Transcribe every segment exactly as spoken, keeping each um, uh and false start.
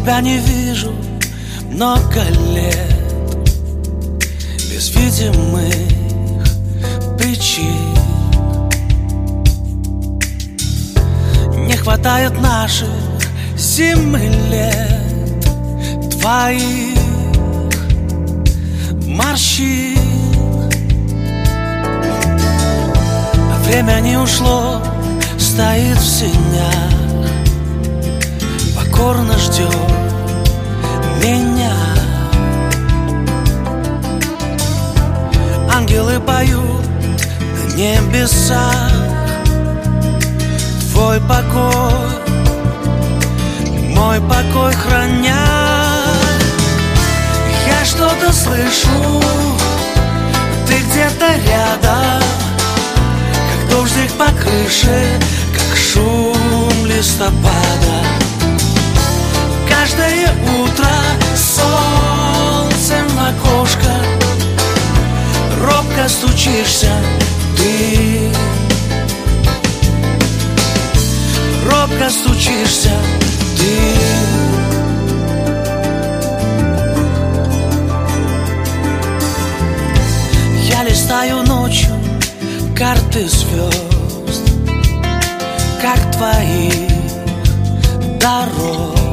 тебя не вижу много лет, без видимых причин. Не хватает наших зим и лет, твоих морщин. Время не ушло, стоит в сенях, покорно ждет меня. Ангелы поют на небесах твой покой, мой покой храня. Я что-то слышу, ты где-то рядом, как дождик по крыше, как шум листопада. Каждое утро солнцем в окошко робко стучишься ты, робко стучишься ты. Я листаю ночью карты звезд, как твоих дорог,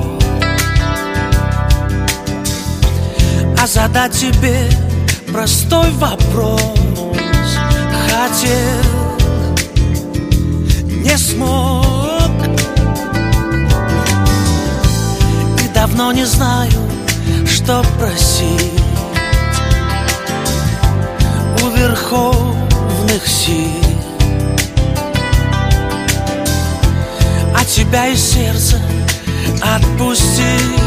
а задать тебе простой вопрос хотел, не смог. И давно не знаю, что просить у верховных сил. А тебя из сердца отпустить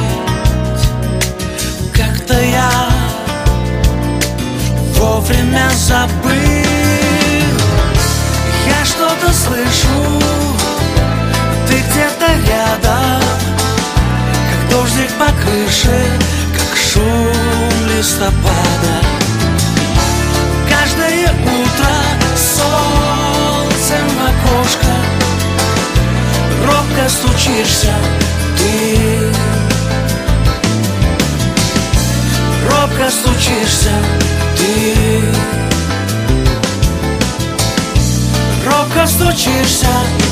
как-то я вовремя забыл. Я что-то слышу, ты где-то рядом, как дождик по крыше, как шум листопада. Каждое утро солнцем в окошко робко стучишься ты, робко стучишься ты, робко стучишься